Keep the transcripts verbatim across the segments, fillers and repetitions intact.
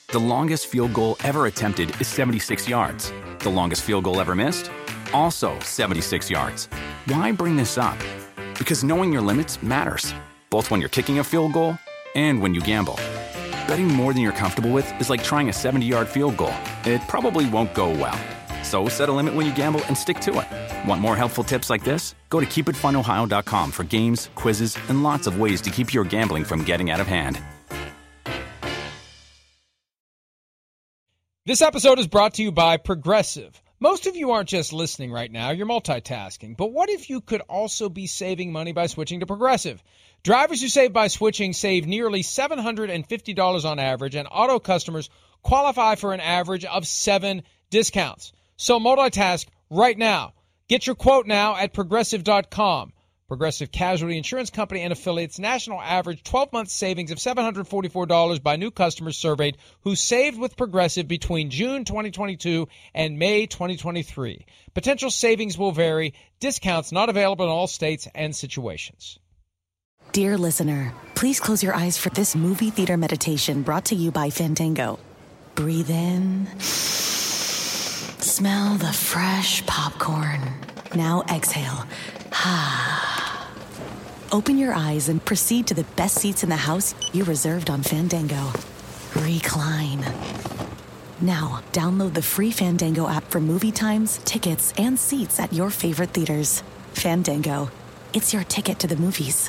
The longest field goal ever attempted is seventy-six yards. The longest field goal ever missed? Also seventy-six yards. Why bring this up? Because knowing your limits matters, both when you're kicking a field goal and when you gamble. Betting more than you're comfortable with is like trying a seventy-yard field goal. It probably won't go well. So set a limit when you gamble and stick to it. Want more helpful tips like this? Go to keep it fun ohio dot com for games, quizzes, and lots of ways to keep your gambling from getting out of hand. This episode is brought to you by Progressive. Most of you aren't just listening right now, you're multitasking. But what if you could also be saving money by switching to Progressive? Drivers who save by switching save nearly seven hundred fifty dollars on average, and auto customers qualify for an average of seven discounts. So multitask right now. Get your quote now at progressive dot com. Progressive Casualty Insurance Company and affiliates national average twelve-month savings of seven hundred forty-four dollars by new customers surveyed who saved with Progressive between June twenty twenty-two and May twenty twenty-three. Potential savings will vary. Discounts not available in all states and situations. Dear listener, please close your eyes for this movie theater meditation brought to you by Fandango. Breathe in. Smell the fresh popcorn. Now exhale. Open your eyes and proceed to the best seats in the house you reserved on Fandango. Recline. Now, download the free Fandango app for movie times, tickets, and seats at your favorite theaters. Fandango. It's your ticket to the movies.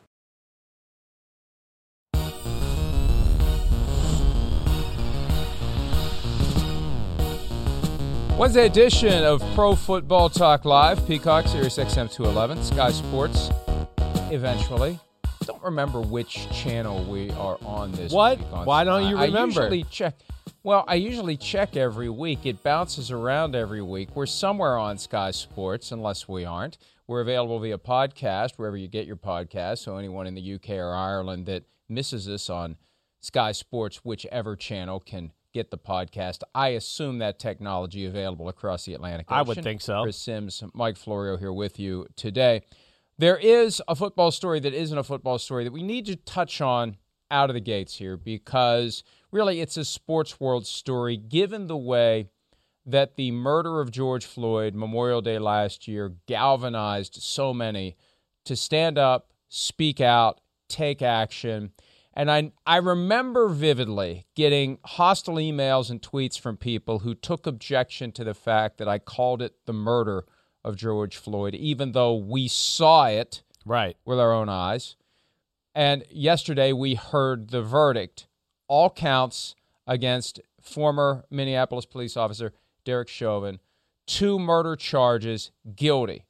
Wednesday edition of Pro Football Talk Live. Peacock, Sirius X M two eleven, Sky Sports, eventually. Don't remember which channel we are on this What? week. On Why don't Sky. you I remember? usually check. Well, I usually check every week. It bounces around every week. We're somewhere on Sky Sports, unless we aren't. We're available via podcast, wherever you get your podcasts. So anyone in the U K or Ireland that misses us on Sky Sports, whichever channel, can get the podcast. I assume that technology available across the Atlantic Ocean. I would think so. Chris Sims, Mike Florio here with you today. There is a football story that isn't a football story that we need to touch on out of the gates here, because really it's a sports world story, given the way that the murder of George Floyd, Memorial Day last year, galvanized so many to stand up, speak out, take action. And I I remember vividly getting hostile emails and tweets from people who took objection to the fact that I called it the murder of George Floyd, even though we saw it right with our own eyes. And yesterday we heard the verdict, all counts against former Minneapolis police officer Derek Chauvin, two murder charges, guilty.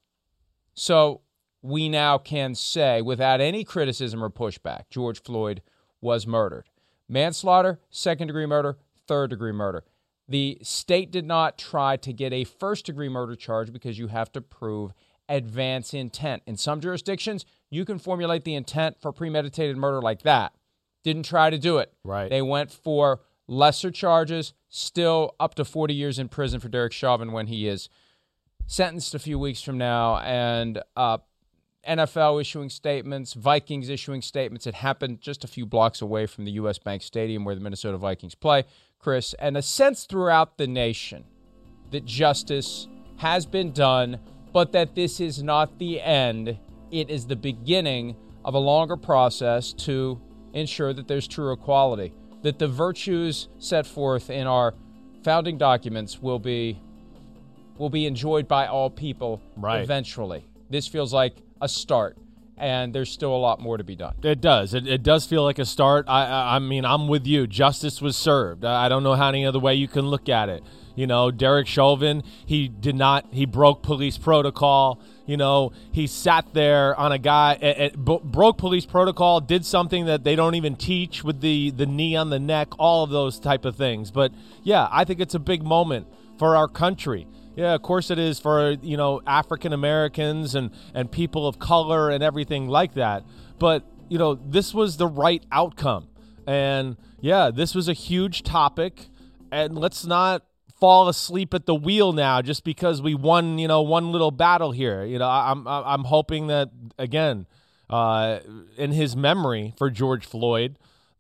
So we now can say, without any criticism or pushback, George Floyd was murdered. Manslaughter, second-degree murder, third-degree murder. The state did not try to get a first-degree murder charge because you have to prove advance intent. In some jurisdictions, you can formulate the intent for premeditated murder like that. Didn't try to do it. Right. They went for lesser charges, still up to forty years in prison for Derek Chauvin when he is sentenced a few weeks from now, and uh, N F L issuing statements, Vikings issuing statements. It happened just a few blocks away from the U S Bank Stadium where the Minnesota Vikings play, Chris, and a sense throughout the nation that justice has been done, but that this is not the end. It is the beginning of a longer process to ensure that there's true equality, that the virtues set forth in our founding documents will be will be enjoyed by all people right. eventually. This feels like a start, and there's still a lot more to be done. It does. It, it does feel like a start. I, I I mean, I'm with you. Justice was served. I don't know how any other way you can look at it. You know, Derek Chauvin, he did not, he broke police protocol. You know, he sat there on a guy, it, it b- broke police protocol, did something that they don't even teach with the, the knee on the neck, all of those type of things. But, yeah, I think it's a big moment for our country. Yeah, of course it is for, you know, African Americans and, and people of color and everything like that. But, you know, this was the right outcome. And, yeah, this was a huge topic. And let's not fall asleep at the wheel now just because we won, you know, one little battle here. You know, I'm I'm hoping that, again, uh, in his memory for George Floyd,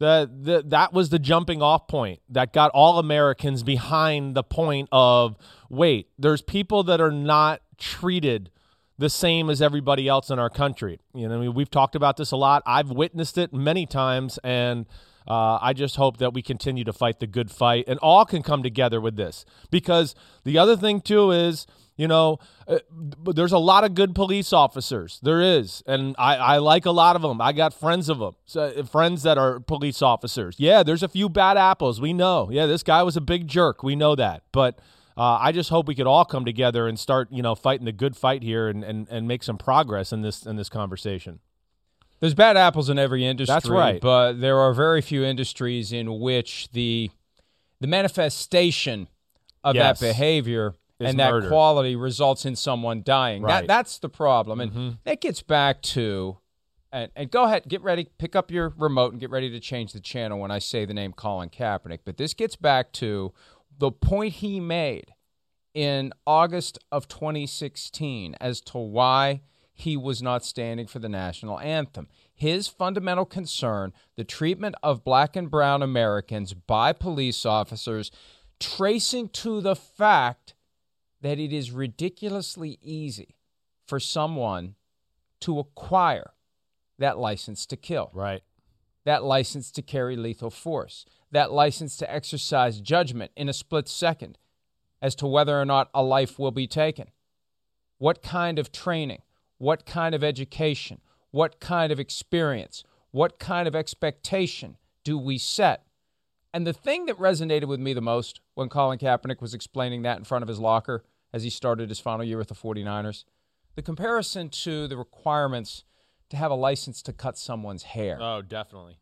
That, that that was the jumping off point that got all Americans behind the point of, wait, there's people that are not treated the same as everybody else in our country. You know, I mean, we've talked about this a lot. I've witnessed it many times, and uh, I just hope that we continue to fight the good fight and all can come together with this. Because the other thing, too, is, you know, uh, there's a lot of good police officers. There is. And I, I like a lot of them. I got friends of them, so, friends that are police officers. Yeah, there's a few bad apples. We know. Yeah, this guy was a big jerk. We know that. But uh, I just hope we could all come together and start, you know, fighting the good fight here and, and, and make some progress in this in this conversation. There's bad apples in every industry. That's right. But there are very few industries in which the the manifestation of Yes. that behavior Is and that murder. quality results in someone dying. Right. That That's the problem. And Mm-hmm. that gets back to, and, and go ahead, get ready, pick up your remote and get ready to change the channel when I say the name Colin Kaepernick. But this gets back to the point he made in August of twenty sixteen as to why he was not standing for the national anthem. His fundamental concern, the treatment of black and brown Americans by police officers, tracing to the fact that it is ridiculously easy for someone to acquire that license to kill, Right. that license to carry lethal force, that license to exercise judgment in a split second as to whether or not a life will be taken. What kind of training, what kind of education, what kind of experience, what kind of expectation do we set? And the thing that resonated with me the most when Colin Kaepernick was explaining that in front of his locker as he started his final year with the 49ers, the comparison to the requirements to have a license to cut someone's hair. Oh, definitely.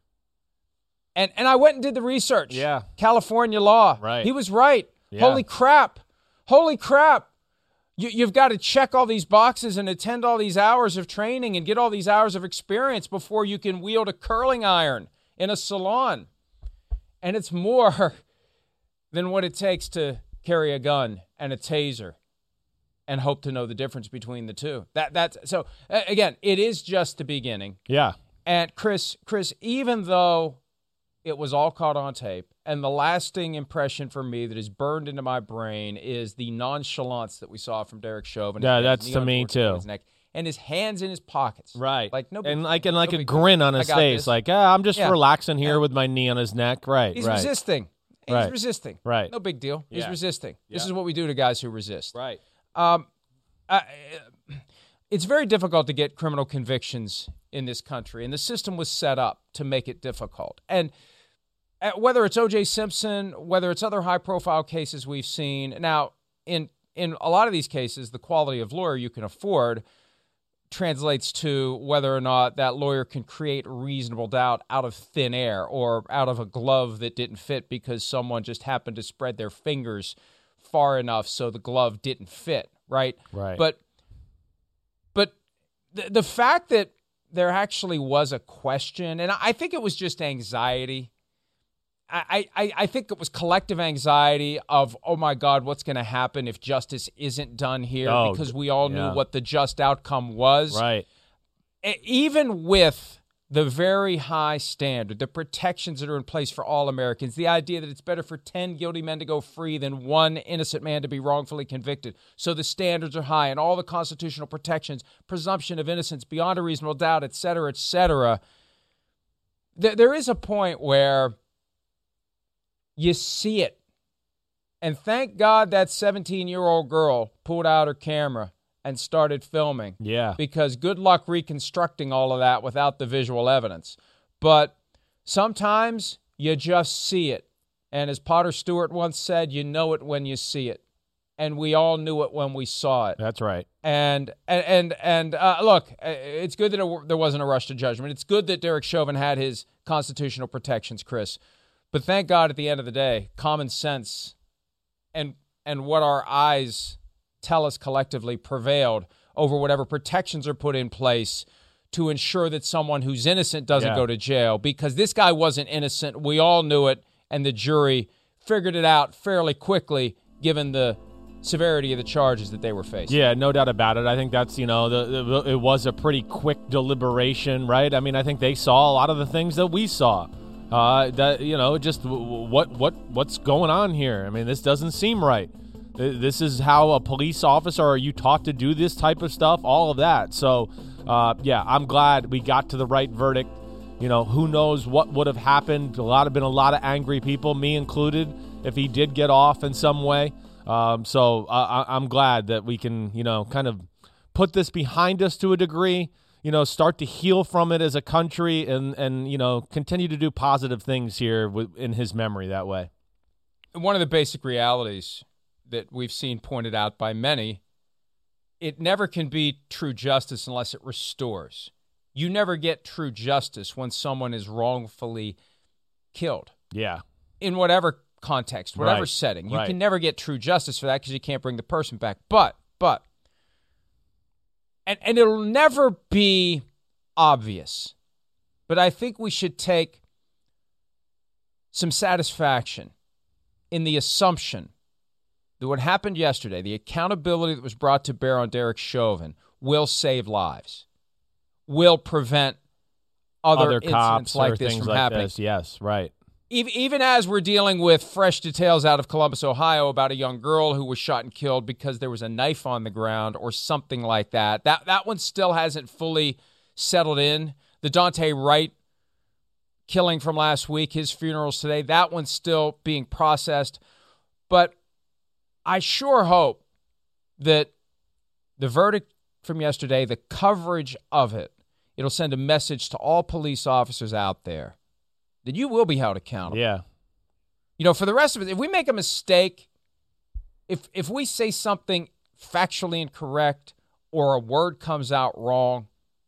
And and I went and did the research. Yeah. California law. Right. He was right. Yeah. Holy crap. Holy crap. You, you've got to check all these boxes and attend all these hours of training and get all these hours of experience before you can wield a curling iron in a salon. And it's more than what it takes to carry a gun and a taser and hope to know the difference between the two. That that's so uh, again, it is just the beginning. Yeah. And Chris, Chris, even though it was all caught on tape, and the lasting impression for me that is burned into my brain is the nonchalance that we saw from Derek Chauvin. Yeah, His that's knee to on me, George Floyd's too. neck, and his hands in his pockets. Right. Like no big and deal. like and like No a big deal. grin on I his got face, this. like, ah, I'm just Yeah. relaxing here Yeah. with my knee on his neck. Right. He's right. resisting. He's Right. resisting. Right. No big deal. He's Yeah. resisting. This Yeah. is what we do to guys who resist. Right. Um, I, it's very difficult to get criminal convictions in this country, and the system was set up to make it difficult. And uh, whether it's O J Simpson, whether it's other high-profile cases we've seen, now, in in a lot of these cases, the quality of lawyer you can afford translates to whether or not that lawyer can create reasonable doubt out of thin air or out of a glove that didn't fit because someone just happened to spread their fingers far enough so the glove didn't fit, right? Right. But but the, the fact that there actually was a question, and I think it was just anxiety. I, I, I think it was collective anxiety of, oh, my God, what's going to happen if justice isn't done here? Oh, because we all yeah. knew what the just outcome was. Right. E- Even with the very high standard, the protections that are in place for all Americans, the idea that it's better for ten guilty men to go free than one innocent man to be wrongfully convicted. So the standards are high and all the constitutional protections, presumption of innocence beyond a reasonable doubt, et cetera, et cetera. There, there is a point where you see it. And thank God that seventeen-year-old girl pulled out her camera and started filming. Yeah. Because good luck reconstructing all of that without the visual evidence. But sometimes you just see it. And as Potter Stewart once said, you know it when you see it. And we all knew it when we saw it. That's right. And and and, and uh, look, it's good that it, there wasn't a rush to judgment. It's good that Derek Chauvin had his constitutional protections, Chris. But thank God at the end of the day, common sense and and what our eyes tell us collectively prevailed over whatever protections are put in place to ensure that someone who's innocent doesn't Yeah. go to jail. Because this guy wasn't innocent. We all knew it, and the jury figured it out fairly quickly given the severity of the charges that they were facing. Yeah, no doubt about it. I think that's, you know, the, the, it was a pretty quick deliberation, right? I mean, I think they saw a lot of the things that we saw. Uh, that you know, just what what what's going on here? I mean, this doesn't seem right. This is how a police officer, are you taught to do this type of stuff? All of that. So, uh, yeah, I'm glad we got to the right verdict. You know, who knows what would have happened? A lot have been a lot of angry people, me included, if he did get off in some way. Um, so uh, I'm glad that we can, you know, kind of put this behind us to a degree. You know, start to heal from it as a country, and and you know, continue to do positive things here with, in his memory that way. One of the basic realities that we've seen pointed out by many, it never can be true justice unless it restores. You never get true justice when someone is wrongfully killed. Yeah. In whatever context, whatever right. setting. You right. can never get true justice for that because you can't bring the person back. But, but, and, and it'll never be obvious, but I think we should take some satisfaction in the assumption that what happened yesterday, the accountability that was brought to bear on Derek Chauvin, will save lives, will prevent other, other incidents cops like or this things from like happening. This. Yes, right. Even, even as we're dealing with fresh details out of Columbus, Ohio, about a young girl who was shot and killed because there was a knife on the ground or something like that. That that one still hasn't fully settled in. The Dante Wright killing from last week, his funeral's today, that one's still being processed. But I sure hope that the verdict from yesterday, the coverage of it, it'll send a message to all police officers out there that you will be held accountable. Yeah. You know, for the rest of it, if we make a mistake, if if we say something factually incorrect or a word comes out wrong,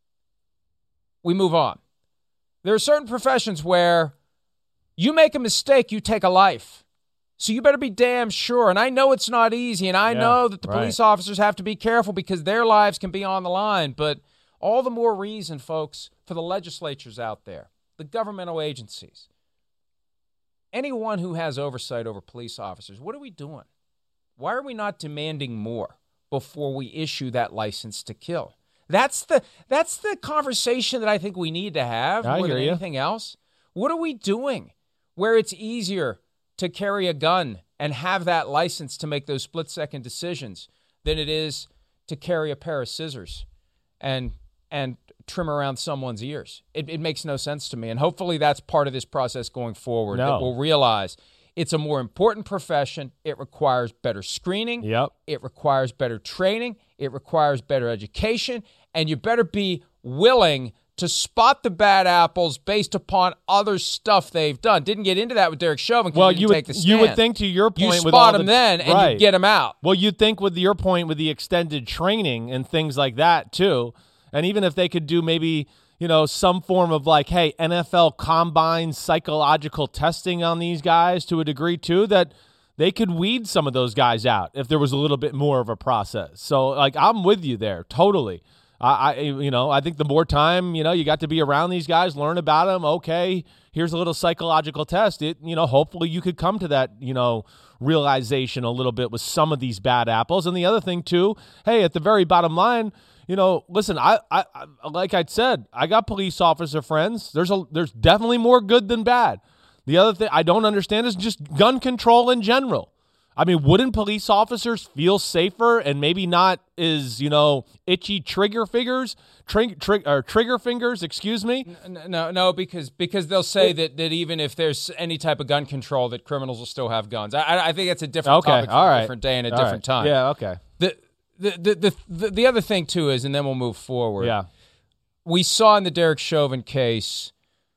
we move on. There are certain professions where you make a mistake, you take a life. So you better be damn sure. And I know it's not easy, and I yeah, know that the right. police officers have to be careful because their lives can be on the line. But all the more reason, folks, for the legislatures out there, the governmental agencies, anyone who has oversight over police officers, what are we doing? Why are we not demanding more before we issue that license to kill? That's the that's the conversation that I think we need to have I more hear than you. anything else. What are we doing where it's easier to carry a gun and have that license to make those split-second decisions than it is to carry a pair of scissors and and trim around someone's ears? It, it makes no sense to me, and hopefully that's part of this process going forward. No. That we'll realize it's a more important profession. It requires better screening. Yep. It requires better training. It requires better education, and you better be willing to spot the bad apples based upon other stuff they've done. Didn't get into that with Derek Chauvin. Well, you, you didn't would take the stand. you would think, to your you point, with spot all him the, then and right. you get him out. Well, you'd think with your point with the extended training and things like that too, and even if they could do maybe, you know, some form of like, hey, N F L combine psychological testing on these guys to a degree too, that they could weed some of those guys out if there was a little bit more of a process. So, like, I'm with you there totally. I, I, you know, I think the more time, you know, you got to be around these guys, learn about them. Okay, here's a little psychological test. It, you know, hopefully you could come to that, you know, realization a little bit with some of these bad apples. And the other thing too, hey, at the very bottom line, you know, listen, I, I, I like I said, I got police officer friends. There's a, there's definitely more good than bad. The other thing I don't understand is just gun control in general. I mean, wouldn't police officers feel safer and maybe not as, you know, itchy trigger fingers, trig, trig, or trigger fingers, excuse me? No, no, because because they'll say that, that even if there's any type of gun control, that criminals will still have guns. I, I think it's a different okay, topic for all a right. different day and a all different right. time. Yeah, okay. The the, the the the the other thing too is, and then we'll move forward. Yeah, we saw in the Derek Chauvin case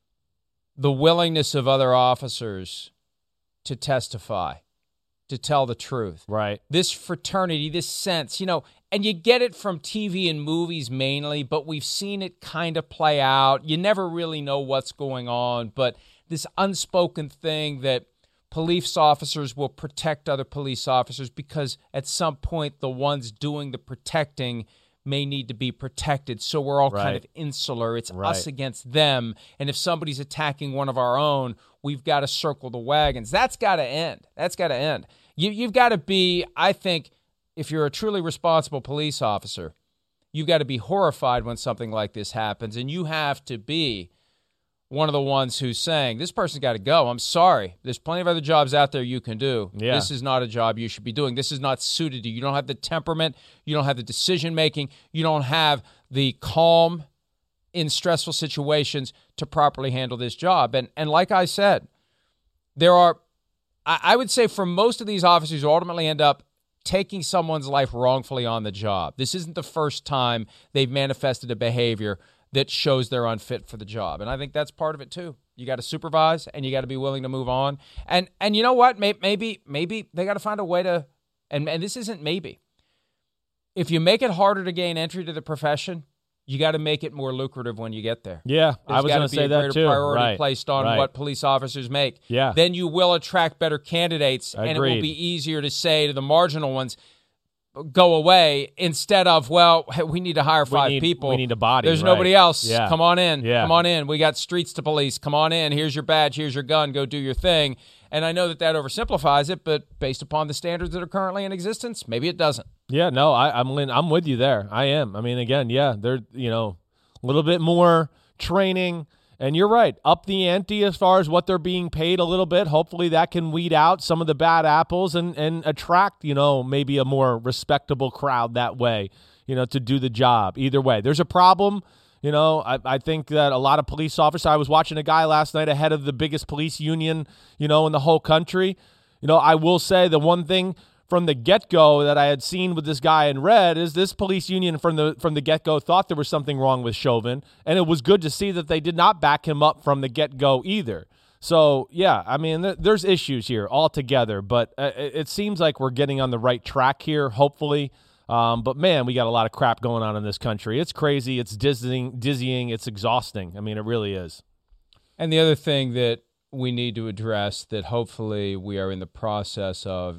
the willingness of other officers to testify, to tell the truth. right. This fraternity, this sense, you know, and you get it from T V and movies mainly, but we've seen it kind of play out. You never really know what's going on, but this unspoken thing that police officers will protect other police officers because at some point the ones doing the protecting may need to be protected. So we're all Right. kind of insular. It's Right. us against them. And if somebody's attacking one of our own, we've got to circle the wagons. That's got to end. That's got to end. You, you've got to be, I think, if you're a truly responsible police officer, you've got to be horrified when something like this happens. And you have to be one of the ones who's saying, this person's got to go. I'm sorry. There's plenty of other jobs out there you can do. Yeah. This is not a job you should be doing. This is not suited to you. You don't have the temperament. You don't have the decision-making. You don't have the calm in stressful situations to properly handle this job. And and like I said, there are, I, I would say for most of these officers who ultimately end up taking someone's life wrongfully on the job, this isn't the first time they've manifested a behavior that shows they're unfit for the job. And I think that's part of it too. You got to supervise and you got to be willing to move on. And and you know what? Maybe maybe they got to find a way to, and, and this isn't maybe. If you make it harder to gain entry to the profession, you got to make it more lucrative when you get there. Yeah, There's I was going to say that too. There's got to be a greater priority right, placed on right. what police officers make. Yeah. Then you will attract better candidates, Agreed. and it will be easier to say to the marginal ones, go away, instead of, well, we need to hire five we need, people. We need a body. There's right. nobody else. Yeah. Come on in. Yeah. Come on in. We got streets to police. Come on in. Here's your badge. Here's your gun. Go do your thing. And I know that that oversimplifies it, but based upon the standards that are currently in existence, maybe it doesn't. Yeah, no, I, I'm I'm with you there. I am. I mean, again, yeah, they're, you know, a little bit more training. And you're right, up the ante as far as what they're being paid a little bit. Hopefully that can weed out some of the bad apples and, and attract, you know, maybe a more respectable crowd that way, you know, to do the job. Either way, there's a problem. You know, I, I think that a lot of police officers, I was watching a guy last night ahead of the biggest police union, you know, in the whole country. You know, I will say the one thing from the get-go that I had seen with this guy in red is this police union from the from the get-go thought there was something wrong with Chauvin, and it was good to see that they did not back him up from the get-go either. So, yeah, I mean, th- there's issues here altogether, but uh, it, it seems like we're getting on the right track here, hopefully. Um, but, man, we got a lot of crap going on in this country. It's crazy. It's dizzying. dizzying. It's exhausting. I mean, it really is. And the other thing that we need to address that hopefully we are in the process of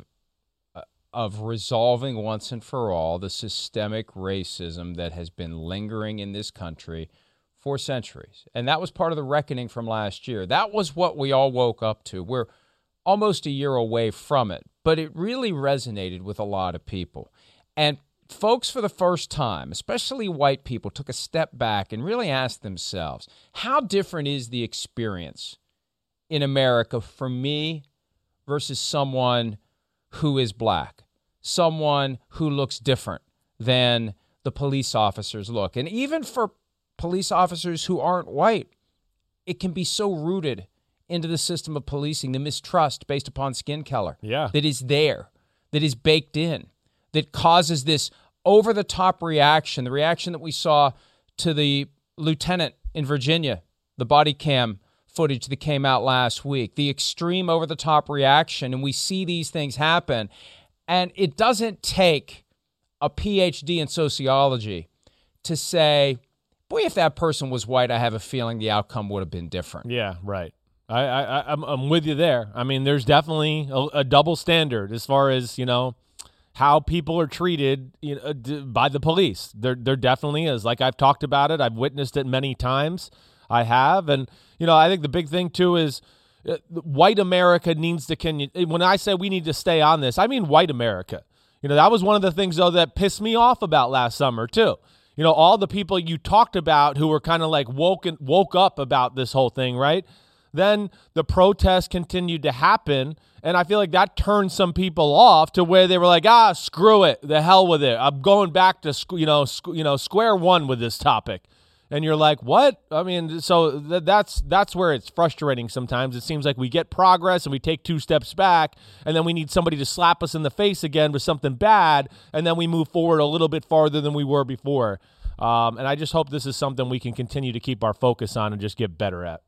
of resolving once and for all the systemic racism that has been lingering in this country for centuries. And that was part of the reckoning from last year. That was what we all woke up to. We're almost a year away from it, but it really resonated with a lot of people. And folks, for the first time, especially white people, took a step back and really asked themselves, how different is the experience in America for me versus someone who is black? Someone who looks different than the police officers look. And even for police officers who aren't white, it can be so rooted into the system of policing, the mistrust based upon skin color yeah. that is there, that is baked in, that causes this over-the-top reaction, the reaction that we saw to the lieutenant in Virginia, the body cam footage that came out last week, the extreme over-the-top reaction, and we see these things happen. And it doesn't take a P H D in sociology to say, boy, if that person was white, I have a feeling the outcome would have been different. Yeah, right. I, I, I'm, I'm with you there. I mean, there's definitely a, a double standard as far as, you know, how people are treated, you know, d- by the police. There, there definitely is. Like I've talked about it. I've witnessed it many times. I have. And, you know, I think the big thing, too, is white America needs to, can you, when I say we need to stay on this, I mean white America. You know, that was one of the things, though, that pissed me off about last summer, too. You know, all the people you talked about who were kind of like woken, woke up about this whole thing, right? Then the protests continued to happen, and I feel like that turned some people off to where they were like, ah, screw it, the hell with it. I'm going back to, you know, squ- you know, square one with this topic. And you're like, what? I mean, so th- that's that's where it's frustrating sometimes. It seems like we get progress and we take two steps back, and then we need somebody to slap us in the face again with something bad, and then we move forward a little bit farther than we were before. Um, and I just hope this is something we can continue to keep our focus on and just get better at.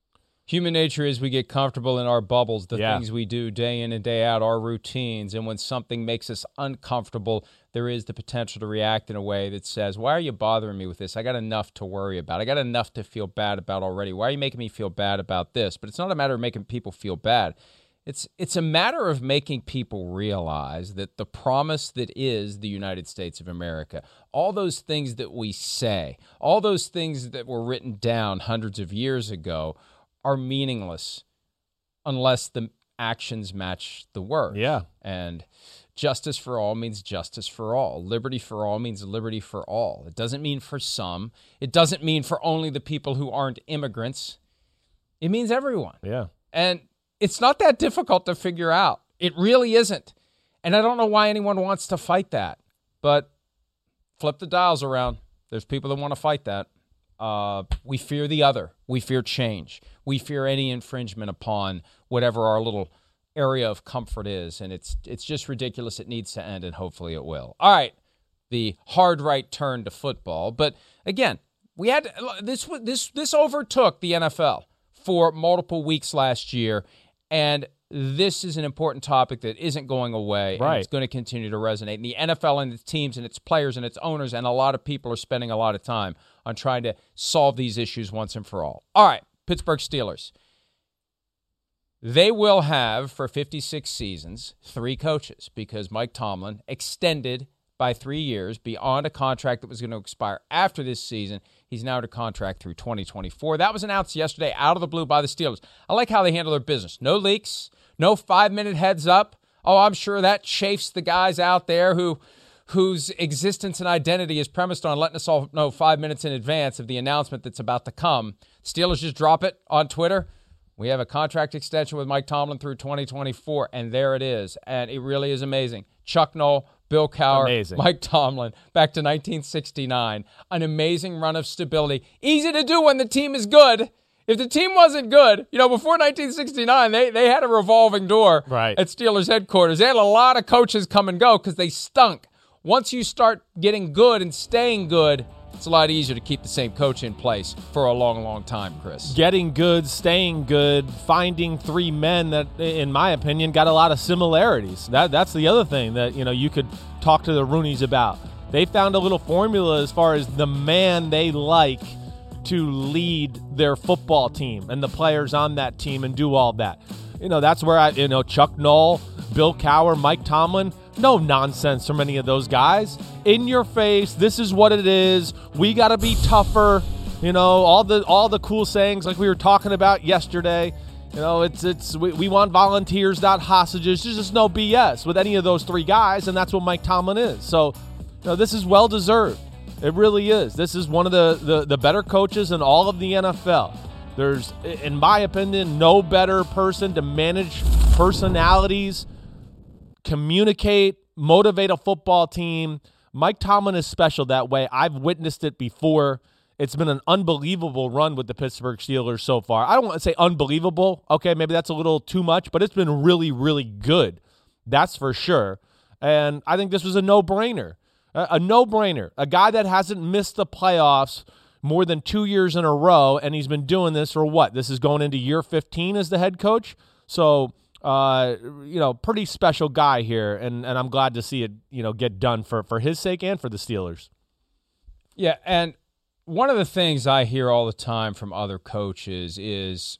Human nature is we get comfortable in our bubbles, the yeah. things we do day in and day out, our routines. And when something makes us uncomfortable, there is the potential to react in a way that says, why are you bothering me with this? I got enough to worry about. I got enough to feel bad about already. Why are you making me feel bad about this? But it's not a matter of making people feel bad. It's it's a matter of making people realize that the promise that is the United States of America, all those things that we say, all those things that were written down hundreds of years ago are meaningless unless the actions match the words. Yeah. And justice for all means justice for all. Liberty for all means liberty for all. It doesn't mean for some. It doesn't mean for only the people who aren't immigrants. It means everyone. Yeah. And it's not that difficult to figure out. It really isn't. And I don't know why anyone wants to fight that. But flip the dials around. There's people that want to fight that. Uh, we fear the other. We fear change. We fear any infringement upon whatever our little area of comfort is. And it's it's just ridiculous. It needs to end, and hopefully it will. All right. The hard right turn to football. But again, we had this this this overtook the N F L for multiple weeks last year, and this is an important topic that isn't going away, right. and it's going to continue to resonate. And the N F L and its teams and its players and its owners and a lot of people are spending a lot of time on trying to solve these issues once and for all. All right, Pittsburgh Steelers. They will have, for fifty-six seasons, three coaches because Mike Tomlin extended by three years beyond a contract that was going to expire after this season. He's now to contract through twenty twenty-four. That was announced yesterday out of the blue by the Steelers. I like how they handle their business. No leaks, no five-minute heads up. Oh, I'm sure that chafes the guys out there who whose existence and identity is premised on letting us all know five minutes in advance of the announcement that's about to come. Steelers just drop it on Twitter. We have a contract extension with Mike Tomlin through twenty twenty-four, and there it is. And it really is amazing. Chuck Noll, Bill Cowher, amazing. Mike Tomlin, back to nineteen sixty-nine. An amazing run of stability. Easy to do when the team is good. If the team wasn't good, you know, before nineteen sixty-nine, they, they had a revolving door right. at Steelers headquarters. They had a lot of coaches come and go because they stunk. Once you start getting good and staying good, it's a lot easier to keep the same coach in place for a long, long time, Chris. Getting good, staying good, finding three men that, in my opinion, got a lot of similarities. That That's the other thing that, you know, you could talk to the Rooneys about. They found a little formula as far as the man they like to lead their football team and the players on that team and do all that. You know, that's where I, you know, Chuck Noll, Bill Cowher, Mike Tomlin, no nonsense from any of those guys. In your face, this is what it is. We got to be tougher. You know, all the all the cool sayings like we were talking about yesterday. You know, it's it's we, we want volunteers, not hostages. There's just no B S with any of those three guys, and that's what Mike Tomlin is. So, you know, this is well deserved. It really is. This is one of the, the, the better coaches in all of the N F L. There's, in my opinion, no better person to manage personalities, communicate, motivate a football team. Mike Tomlin is special that way. I've witnessed it before. It's been an unbelievable run with the Pittsburgh Steelers so far. I don't want to say unbelievable. Okay, maybe that's a little too much, but it's been really, really good. That's for sure. And I think this was a no-brainer. A, a no-brainer. A guy that hasn't missed the playoffs more than two years in a row, and he's been doing this for what? This is going into year fifteen as the head coach. So, uh, you know, pretty special guy here, and, and I'm glad to see it, you know, get done for, for his sake and for the Steelers. Yeah, and one of the things I hear all the time from other coaches is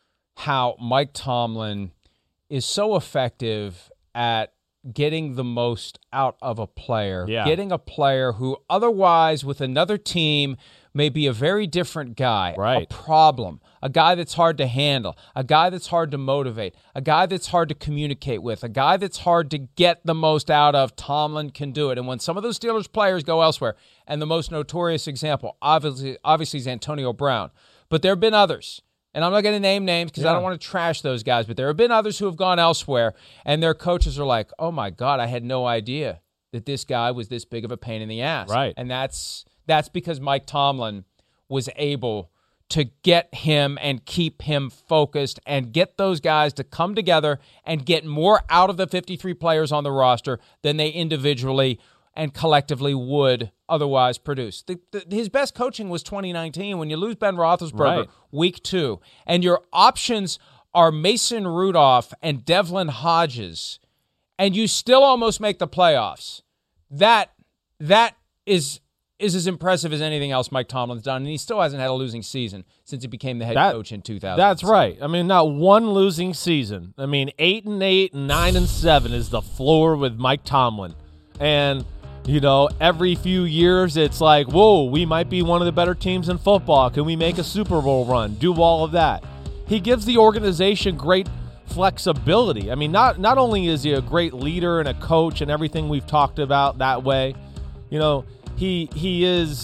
how Mike Tomlin is so effective at getting the most out of a player, yeah. getting a player who otherwise with another team may be a very different guy, right. a problem, a guy that's hard to handle, a guy that's hard to motivate, a guy that's hard to communicate with, a guy that's hard to get the most out of. Tomlin can do it. And when some of those Steelers players go elsewhere, and the most notorious example, obviously, obviously is Antonio Brown, but there have been others. And I'm not going to name names because yeah. I don't want to trash those guys, but there have been others who have gone elsewhere, and their coaches are like, oh, my God, I had no idea that this guy was this big of a pain in the ass. Right. And that's that's because Mike Tomlin was able to get him and keep him focused and get those guys to come together and get more out of the fifty-three players on the roster than they individually and collectively would otherwise produce. The, the, his best coaching was twenty nineteen when you lose Ben Roethlisberger right. week two, and your options are Mason Rudolph and Devlin Hodges, and you still almost make the playoffs. That that is is as impressive as anything else Mike Tomlin's done, and he still hasn't had a losing season since he became the head that, coach in two thousand. That's right. I mean, not one losing season. I mean, eight and eight and nine and seven is the floor with Mike Tomlin, and you know, every few years it's like, whoa, we might be one of the better teams in football. Can we make a Super Bowl run? Do all of that. He gives the organization great flexibility. I mean, not not only is he a great leader and a coach and everything we've talked about that way, you know, he he is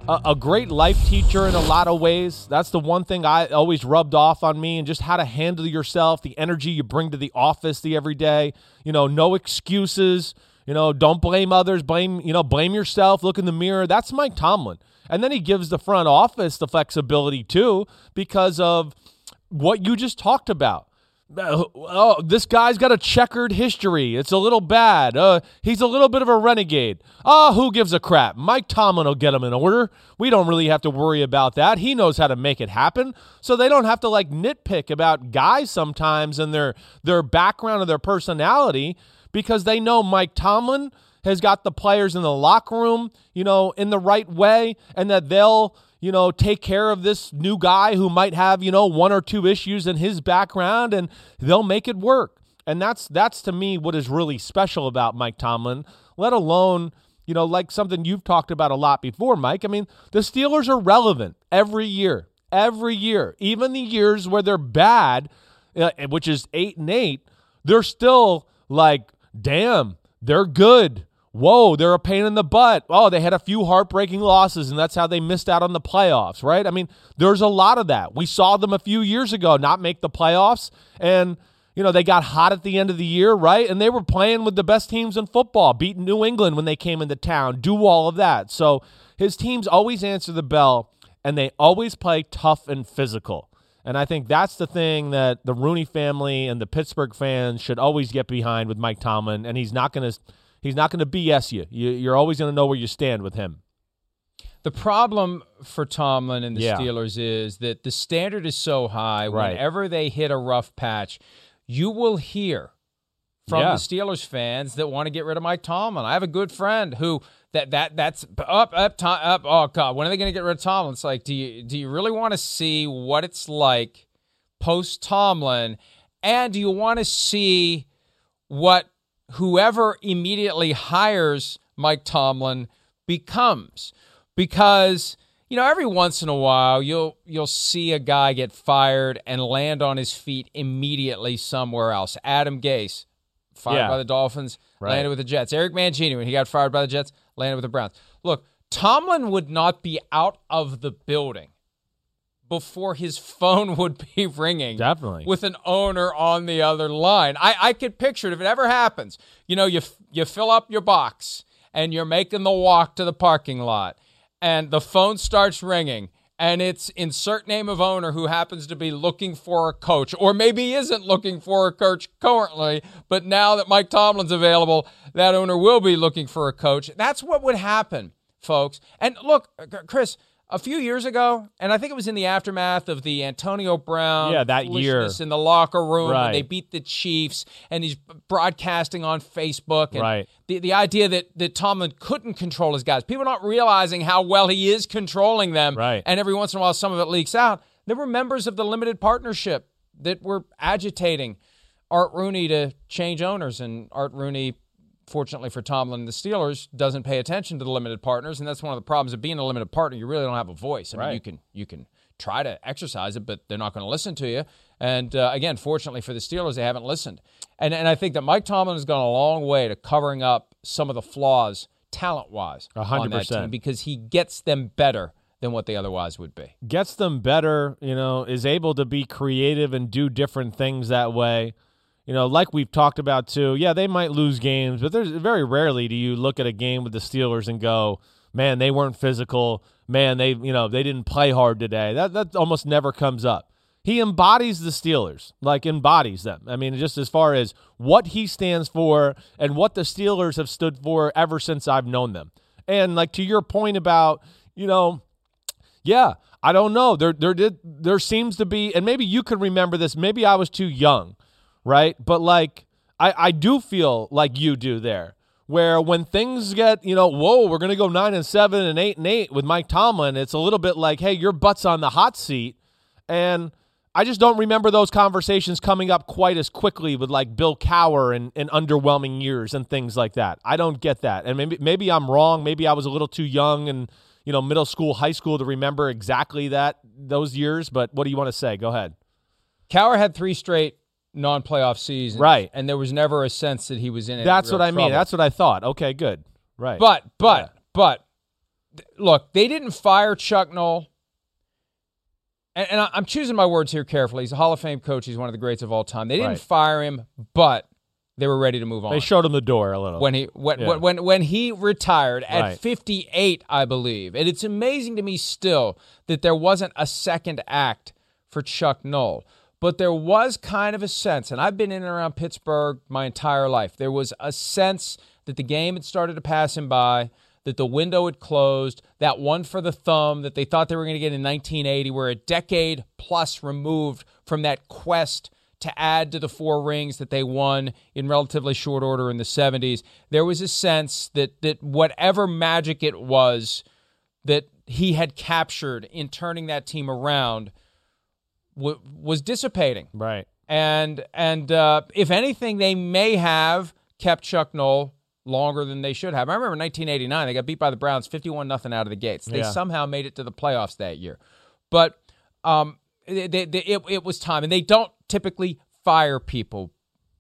a, a great life teacher in a lot of ways. That's the one thing I always rubbed off on me, and just how to handle yourself, the energy you bring to the office the every day. You know, no excuses. You know, don't blame others. Blame, you know, blame yourself. Look in the mirror. That's Mike Tomlin. And then he gives the front office the flexibility too, because of what you just talked about. Oh, this guy's got a checkered history. It's a little bad. Uh, he's a little bit of a renegade. Oh, who gives a crap? Mike Tomlin will get him in order. We don't really have to worry about that. He knows how to make it happen. So they don't have to like nitpick about guys sometimes and their their background and their personality, because they know Mike Tomlin has got the players in the locker room, you know, in the right way, and that they'll, you know, take care of this new guy who might have, you know, one or two issues in his background, and they'll make it work. And that's, that's to me, what is really special about Mike Tomlin, let alone, you know, like something you've talked about a lot before, Mike. I mean, the Steelers are relevant every year, every year, even the years where they're bad, uh, which is eight and eight, they're still like, damn, they're good. Whoa, they're a pain in the butt. Oh, they had a few heartbreaking losses, and that's how they missed out on the playoffs, right? I mean, there's a lot of that. We saw them a few years ago not make the playoffs, and, you know, they got hot at the end of the year, right? And they were playing with the best teams in football, beating New England when they came into town, do all of that. So his teams always answer the bell, and they always play tough and physical. And I think that's the thing that the Rooney family and the Pittsburgh fans should always get behind with Mike Tomlin, and he's not going to – He's not going to B S you. you. You're always going to know where you stand with him. The problem for Tomlin and the yeah. Steelers is that the standard is so high. Right. Whenever they hit a rough patch, you will hear from yeah. the Steelers fans that want to get rid of Mike Tomlin. I have a good friend who that that that's up up up. Oh God, when are they going to get rid of Tomlin? It's like, do you do you really want to see what it's like post Tomlin, and do you want to see what whoever immediately hires Mike Tomlin becomes? Because, you know, every once in a while you'll you'll see a guy get fired and land on his feet immediately somewhere else. Adam Gase, fired yeah. by the Dolphins, right. landed with the Jets. Eric Mangini, when he got fired by the Jets, landed with the Browns. Look, Tomlin would not be out of the building before his phone would be ringing. Definitely. With an owner on the other line. I, I could picture it if it ever happens. You know, you you fill up your box and you're making the walk to the parking lot and the phone starts ringing and it's insert name of owner who happens to be looking for a coach, or maybe isn't looking for a coach currently, but now that Mike Tomlin's available, that owner will be looking for a coach. That's what would happen, folks. And look, Chris, a few years ago, and I think it was in the aftermath of the Antonio Brown yeah, that year in the locker room right. when they beat the Chiefs, and he's broadcasting on Facebook. And right. the, the idea that, that Tomlin couldn't control his guys. People not realizing how well he is controlling them. Right. And every once in a while, some of it leaks out. There were members of the limited partnership that were agitating Art Rooney to change owners, and Art Rooney, fortunately for Tomlin and the Steelers, doesn't pay attention to the limited partners, and that's one of the problems of being a limited partner. You really don't have a voice. I right. mean, you can you can try to exercise it, but they're not going to listen to you. And uh, again, fortunately for the Steelers, they haven't listened. And and I think that Mike Tomlin has gone a long way to covering up some of the flaws, talent-wise, one hundred on that percent. team, because he gets them better than what they otherwise would be. Gets them better, you know, is able to be creative and do different things that way. You know, like we've talked about too, yeah, they might lose games, but there's very rarely do you look at a game with the Steelers and go, man, they weren't physical. Man, they, you know, they didn't play hard today. That that almost never comes up. He embodies the Steelers, like embodies them. I mean, just as far as what he stands for and what the Steelers have stood for ever since I've known them. And like to your point about, you know, yeah, I don't know. There there did there seems to be, and maybe you could remember this, maybe I was too young. Right? But like, I, I do feel like you do there, where when things get, you know, whoa, we're going to go nine and seven and eight and eight with Mike Tomlin. It's a little bit like, hey, your butt's on the hot seat. And I just don't remember those conversations coming up quite as quickly with like Bill Cowher and, and underwhelming years and things like that. I don't get that. And maybe, maybe I'm wrong. Maybe I was a little too young and, you know, middle school, high school to remember exactly that, those years. But what do you want to say? Go ahead. Cowher had three straight non-playoff seasons, right? And there was never a sense that he was in it. That's what I trouble. mean. That's what I thought. Okay, good. Right. But but yeah. but look, they didn't fire Chuck Noll. And, and I'm choosing my words here carefully. He's a Hall of Fame coach. He's one of the greats of all time. They didn't Right. fire him, but they were ready to move on. They showed him the door a little. when he when Yeah. when, when when he retired at Right. fifty-eight, I believe. And it's amazing to me still that there wasn't a second act for Chuck Noll. But there was kind of a sense, and I've been in and around Pittsburgh my entire life. There was a sense that the game had started to pass him by, that the window had closed, that one for the thumb that they thought they were going to get in nineteen eighty. We're a decade plus removed from that quest to add to the four rings that they won in relatively short order in the seventies. There was a sense that that whatever magic it was that he had captured in turning that team around w- was dissipating. Right. And and uh, if anything, they may have kept Chuck Noll longer than they should have. I remember in nineteen eighty-nine, they got beat by the Browns fifty-one nothing out of the gates. They Yeah. somehow made it to the playoffs that year. But um, they, they, they, it, it was time. And they don't typically fire people,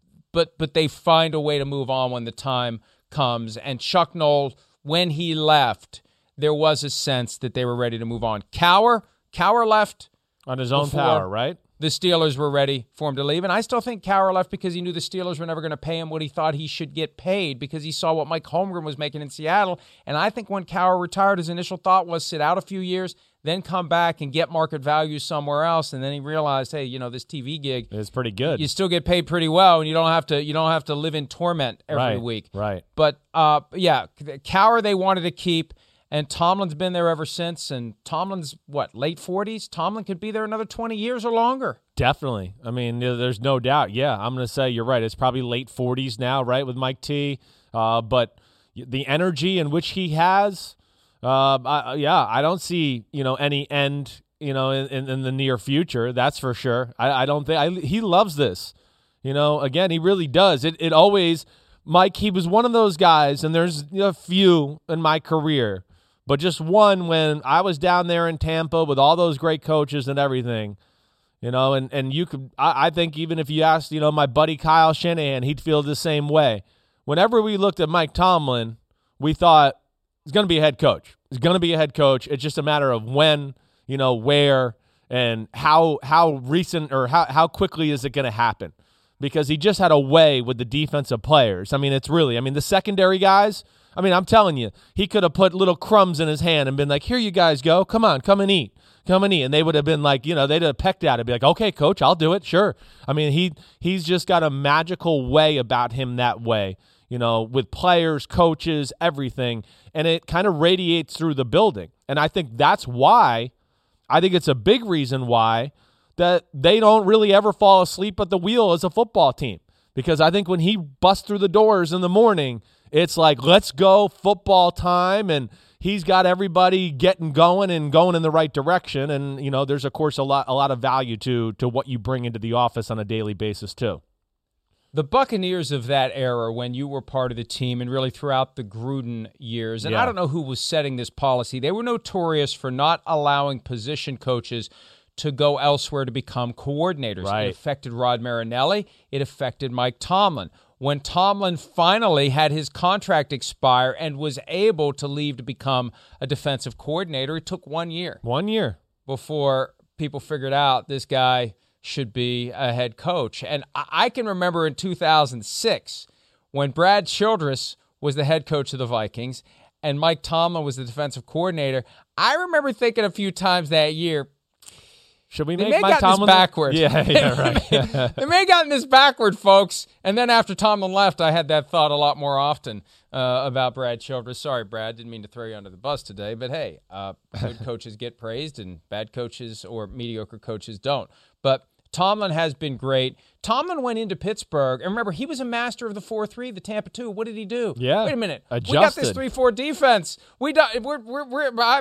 but but they find a way to move on when the time comes. And Chuck Noll, when he left, there was a sense that they were ready to move on. Cowher, Cowher left On his own before power, right? the Steelers were ready for him to leave. And I still think Cowher left because he knew the Steelers were never going to pay him what he thought he should get paid because he saw what Mike Holmgren was making in Seattle. And I think when Cowher retired, his initial thought was sit out a few years, then come back and get market value somewhere else. And then he realized, hey, you know, this T V gig, It's pretty good. you still get paid pretty well, and you don't have to you don't have to live in torment every right. week. Right. But uh, yeah, Cowher they wanted to keep. And Tomlin's been there ever since. And Tomlin's, what, late forties? Tomlin could be there another twenty years or longer. Definitely. I mean, there's no doubt. Yeah, I'm going to say you're right. It's probably late forties now, right, with Mike T. Uh, but the energy in which he has, uh, I, yeah, I don't see, you know, any end, you know, in, in, in the near future. That's for sure. I, I don't think I, he loves this. You know, again, he really does. It it always, Mike, he was one of those guys, and there's a few in my career, but just one when I was down there in Tampa with all those great coaches and everything, you know, and, and you could, I, I think even if you asked, you know, my buddy Kyle Shanahan, he'd feel the same way. Whenever we looked at Mike Tomlin, we thought he's going to be a head coach. He's going to be a head coach. It's just a matter of when, you know, where, and how how recent or how, how quickly is it going to happen? Because he just had a way with the defensive players. I mean, it's really, I mean, the secondary guys, I mean, I'm telling you, he could have put little crumbs in his hand and been like, here you guys go. Come on, come and eat. Come and eat. And they would have been like, you know, they'd have pecked at it, be like, okay, coach, I'll do it. Sure. I mean, he he's just got a magical way about him that way, you know, with players, coaches, everything. And it kind of radiates through the building. And I think that's why, I think it's a big reason why that they don't really ever fall asleep at the wheel as a football team. Because I think when he busts through the doors in the morning, it's like, let's go, football time, and he's got everybody getting going and going in the right direction. And, you know, there's, of course, a lot a lot of value to to what you bring into the office on a daily basis, too. The Buccaneers of that era, when you were part of the team and really throughout the Gruden years, and Yeah. I don't know who was setting this policy, they were notorious for not allowing position coaches to go elsewhere to become coordinators. Right. It affected Rod Marinelli. It affected Mike Tomlin. When Tomlin finally had his contract expire and was able to leave to become a defensive coordinator, it took one year One year. before people figured out this guy should be a head coach. And I I can remember in two thousand six when Brad Childress was the head coach of the Vikings and Mike Tomlin was the defensive coordinator. I remember thinking a few times that year, Should we they make may have Mike gotten this Tomlin backward. Yeah, yeah, right. They may have gotten this backward, folks. And then after Tomlin left, I had that thought a lot more often uh, about Brad Childress. Sorry, Brad, didn't mean to throw you under the bus today. But hey, uh, good coaches get praised and bad coaches or mediocre coaches don't. But Tomlin has been great. Tomlin went into Pittsburgh, and remember, he was a master of the four three, the Tampa two. What did he do? Yeah, Wait a minute. adjusted. We got this three four defense. We do, we're, we're, we're, I,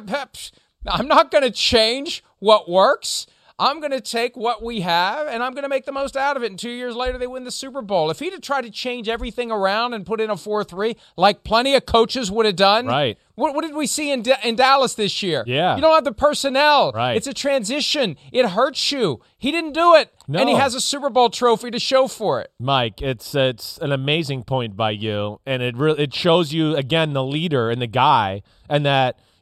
I'm not going to change what works. I'm going to take what we have, and I'm going to make the most out of it. And two years later, they win the Super Bowl. If he'd have tried to change everything around and put in a four three, like plenty of coaches would have done. Right. What, what did we see in, D- in Dallas this year? Yeah. You don't have the personnel. Right. It's a transition. It hurts you. He didn't do it. No. And he has a Super Bowl trophy to show for it. Mike, it's it's an amazing point by you, and it really it shows you again the leader and the guy, and that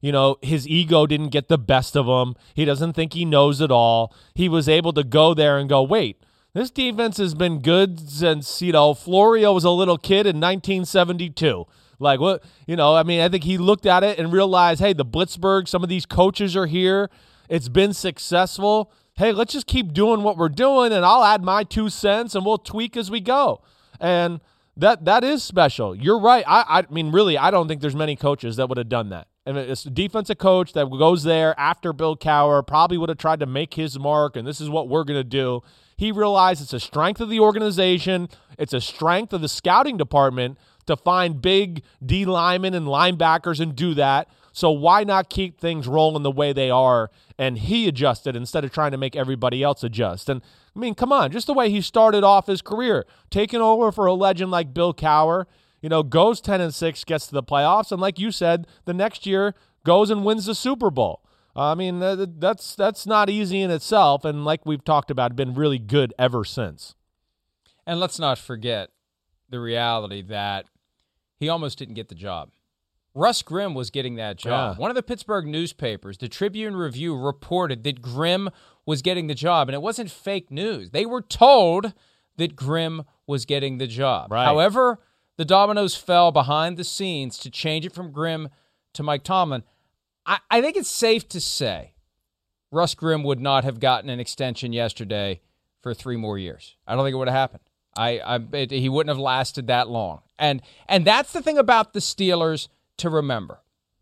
You know, his ego didn't get the best of him. He doesn't think he knows it all. He was able to go there and go, wait, this defense has been good since, you know, Florio was a little kid in nineteen seventy-two. Like, what, you know, I mean, I think he looked at it and realized, hey, the Blitzburg, some of these coaches are here. It's been successful. Hey, let's just keep doing what we're doing, and I'll add my two cents, and we'll tweak as we go. And that that is special. You're right. I, I mean, really, I don't think there's many coaches that would have done that. And it's a defensive coach that goes there after Bill Cowher, probably would have tried to make his mark, and this is what we're going to do. He realized it's a strength of the organization. It's a strength of the scouting department to find big D linemen and linebackers and do that. So why not keep things rolling the way they are? And he adjusted instead of trying to make everybody else adjust. And, I mean, come on, just the way he started off his career, taking over for a legend like Bill Cowher, you know, goes ten and six, gets to the playoffs, and like you said, the next year goes and wins the Super Bowl. Uh, I mean, uh, that's that's not easy in itself, and like we've talked about, been really good ever since. And let's not forget the reality that he almost didn't get the job. Russ Grimm was getting that job. Yeah. One of the Pittsburgh newspapers, the Tribune Review, reported that Grimm was getting the job, and it wasn't fake news. They were told that Grimm was getting the job. Right. However, the dominoes fell behind the scenes to change it from Grimm to Mike Tomlin. I, I think it's safe to say Russ Grimm would not have gotten an extension yesterday for three more years. I don't think it would have happened. I, I it, he wouldn't have lasted that long. And and that's the thing about the Steelers to remember.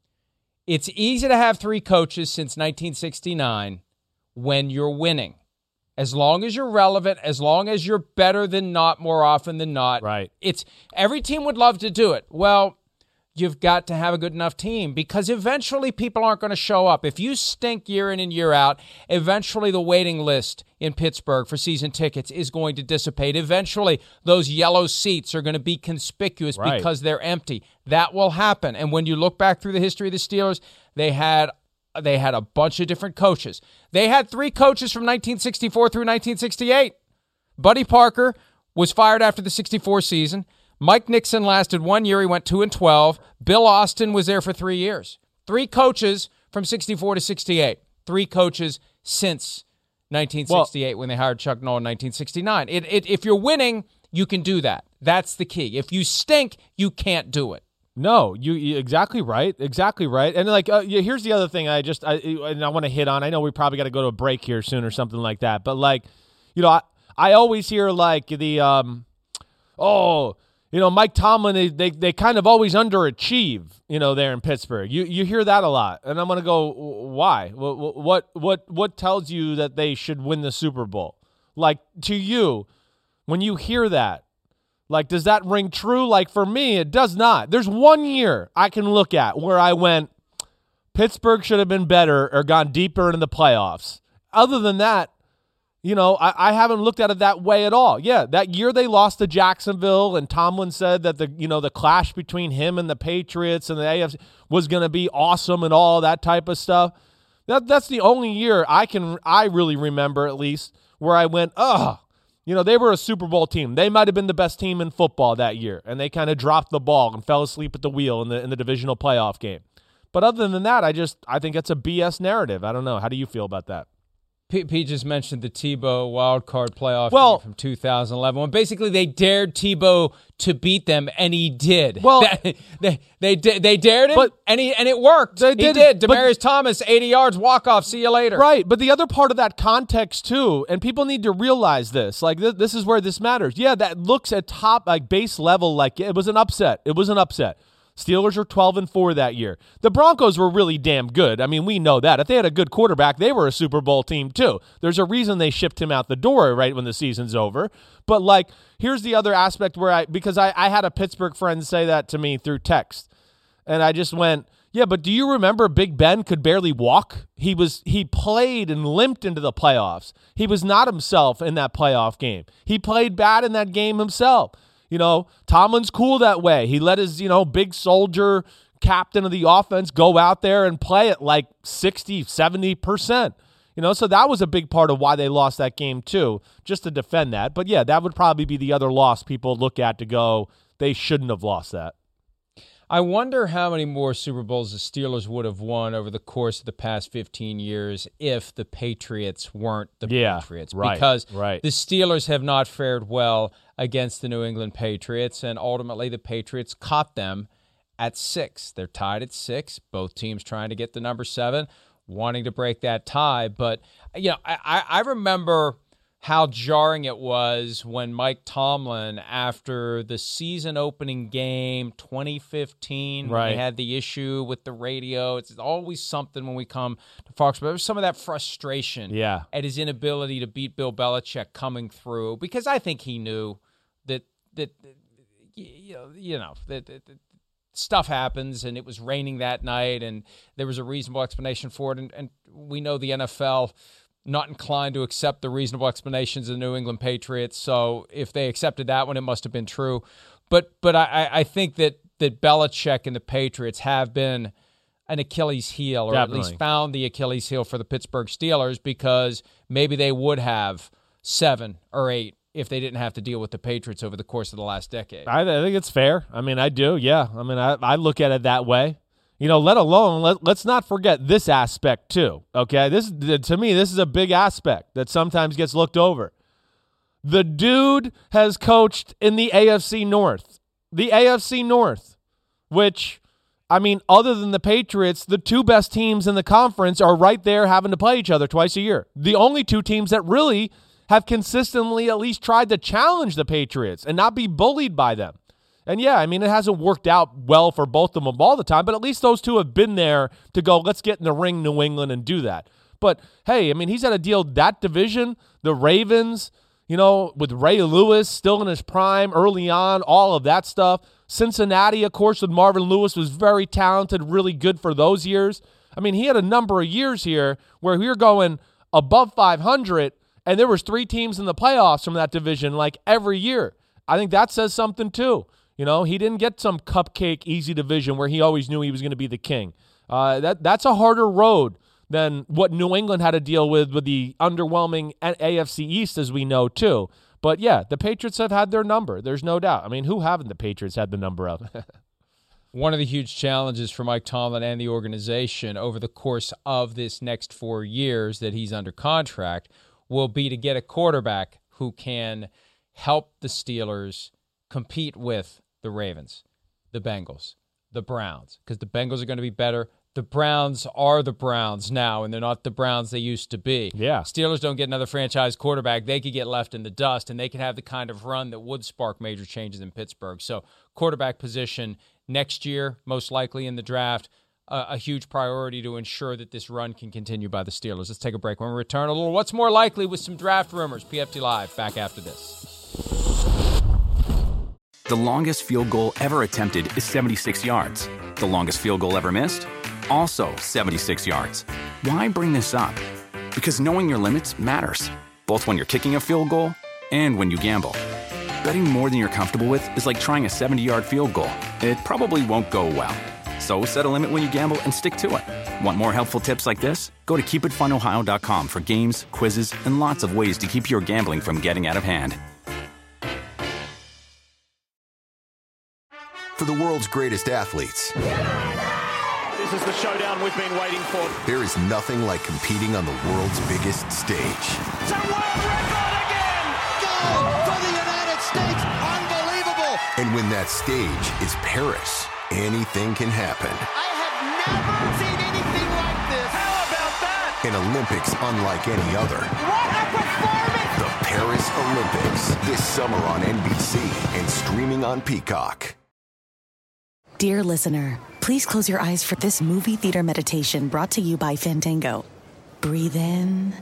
It's easy to have three coaches since nineteen sixty-nine when you're winning. As long as you're relevant, as long as you're better than not more often than not. Right. It's every team would love to do it. Well, you've got to have a good enough team because eventually people aren't going to show up. If you stink year in and year out, eventually the waiting list in Pittsburgh for season tickets is going to dissipate. Eventually those yellow seats are going to be conspicuous right. because they're empty. That will happen. And when you look back through the history of the Steelers, they had They had a bunch of different coaches. They had three coaches from nineteen sixty-four through nineteen sixty-eight. Buddy Parker was fired after the sixty-four season. Mike Nixon lasted one year. He went two and twelve. Bill Austin was there for three years. Three coaches from sixty-four to sixty-eight. Three coaches since nineteen sixty-eight well, when they hired Chuck Noll in nineteen sixty-nine. It, it, if you're winning, you can do that. That's the key. If you stink, you can't do it. No, you, you exactly right, exactly right. And like, uh, yeah, here's the other thing I just I and I want to hit on. I know we probably got to go to a break here soon or something like that. But like, you know, I, I always hear like the um, oh, you know, Mike Tomlin they, they they kind of always underachieve, you know, there in Pittsburgh. You you hear that a lot, and I'm gonna go, why? What what what what tells you that they should win the Super Bowl? Like to you, when you hear that. Like, does that ring true? Like, for me, it does not. There's one year I can look at where I went, Pittsburgh should have been better or gone deeper into the playoffs. Other than that, you know, I, I haven't looked at it that way at all. Yeah, that year they lost to Jacksonville, and Tomlin said that the you know the clash between him and the Patriots and the A F C was going to be awesome and all that type of stuff. That that's the only year I can I really remember at least where I went, ugh. You know, they were a Super Bowl team. They might have been the best team in football that year, and they kind of dropped the ball and fell asleep at the wheel in the in the divisional playoff game. But other than that, I just I think it's a B S narrative. I don't know. How do you feel about that? Pete, Pete just mentioned the Tebow wild card playoff well, game from two thousand eleven. When basically they dared Tebow to beat them, and he did. Well, they they they, they dared him, but and he and it worked. They he did, did. Demaryius but, Thomas, eighty yards, walk off. See you later. Right, but the other part of that context too, and people need to realize this. Like th- this is where this matters. Yeah, that looks at top like base level like it was an upset. It was an upset. Steelers were twelve and four that year. The Broncos were really damn good. I mean, we know that. If they had a good quarterback, they were a Super Bowl team too. There's a reason they shipped him out the door right when the season's over. But like, here's the other aspect where I, because I, I had a Pittsburgh friend say that to me through text. And I just went, yeah, but do you remember Big Ben could barely walk? He was he played and limped into the playoffs. He was not himself in that playoff game. He played bad in that game himself. You know, Tomlin's cool that way. He let his, you know, big soldier captain of the offense go out there and play it like sixty, seventy percent. You know, so that was a big part of why they lost that game too, just to defend that. But yeah, that would probably be the other loss people look at to go, they shouldn't have lost that. I wonder how many more Super Bowls the Steelers would have won over the course of the past fifteen years if the Patriots weren't the yeah, Patriots. Right, because right. the Steelers have not fared well against the New England Patriots, and ultimately the Patriots caught them at six. They're tied at six. Both teams trying to get the number seven, wanting to break that tie. But, you know, I, I remember how jarring it was when Mike Tomlin, after the season opening game twenty fifteen, right. when they had the issue with the radio. It's always something when we come to Foxborough. There was some of that frustration yeah. at his inability to beat Bill Belichick coming through, because I think he knew that that you know you know that, that, that stuff happens, and it was raining that night, and there was a reasonable explanation for it, and, and we know the N F L not inclined to accept the reasonable explanations of the New England Patriots. So if they accepted that one, it must have been true. But but I, I think that that Belichick and the Patriots have been an Achilles heel, or Definitely. at least found the Achilles heel for the Pittsburgh Steelers, because maybe they would have seven or eight if they didn't have to deal with the Patriots over the course of the last decade. I, I think it's fair. I mean, I do, yeah. I mean, I, I look at it that way. You know, let alone, let, let's not forget this aspect too, okay? This to me, this is a big aspect that sometimes gets looked over. The dude has coached in the A F C North. The A F C North, which, I mean, other than the Patriots, the two best teams in the conference are right there having to play each other twice a year. The only two teams that really have consistently at least tried to challenge the Patriots and not be bullied by them. And yeah, I mean, it hasn't worked out well for both of them all the time, but at least those two have been there to go, let's get in the ring, New England, and do that. But hey, I mean, he's had to deal with that division, the Ravens, you know, with Ray Lewis still in his prime early on, all of that stuff. Cincinnati, of course, with Marvin Lewis, was very talented, really good for those years. I mean, he had a number of years here where we were going above five hundred, and there was three teams in the playoffs from that division like every year. I think that says something too. You know, he didn't get some cupcake easy division where he always knew he was going to be the king. Uh, that that's a harder road than what New England had to deal with with the underwhelming A F C East, as we know, too. But, yeah, the Patriots have had their number. There's no doubt. I mean, who haven't the Patriots had the number of? One of the huge challenges for Mike Tomlin and the organization over the course of this next four years that he's under contract will be to get a quarterback who can help the Steelers compete with the Ravens, the Bengals, the Browns, because the Bengals are going to be better. The Browns are the Browns now, and they're not the Browns they used to be. Yeah. Steelers don't get another franchise quarterback. They could get left in the dust, and they can have the kind of run that would spark major changes in Pittsburgh. So quarterback position next year, most likely in the draft, uh, a huge priority to ensure that this run can continue by the Steelers. Let's take a break. When we return, a little What's More Likely with some draft rumors. P F T Live, back after this. The longest field goal ever attempted is seventy-six yards. The longest field goal ever missed? Also seventy-six yards. Why bring this up? Because knowing your limits matters, both when you're kicking a field goal and when you gamble. Betting more than you're comfortable with is like trying a seventy-yard field goal. It probably won't go well. So set a limit when you gamble and stick to it. Want more helpful tips like this? Go to keep it fun ohio dot com for games, quizzes, and lots of ways to keep your gambling from getting out of hand. For the world's greatest athletes, this is the showdown we've been waiting for. There is nothing like competing on the world's biggest stage. It's a world record again! Gold for the United States! Unbelievable! And when that stage is Paris, anything can happen. I have never seen anything like this! How about that? An Olympics unlike any other. What a performance! The Paris Olympics, this summer on N B C and streaming on Peacock. Dear listener, please close your eyes for this movie theater meditation brought to you by Fandango. Breathe in.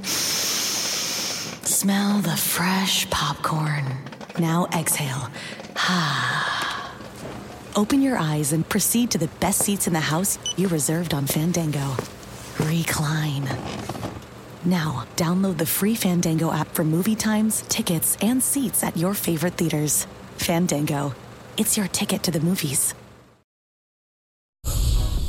Smell the fresh popcorn. Now exhale. Open your eyes and proceed to the best seats in the house you reserved on Fandango. Recline. Now, download the free Fandango app for movie times, tickets, and seats at your favorite theaters. Fandango. It's your ticket to the movies.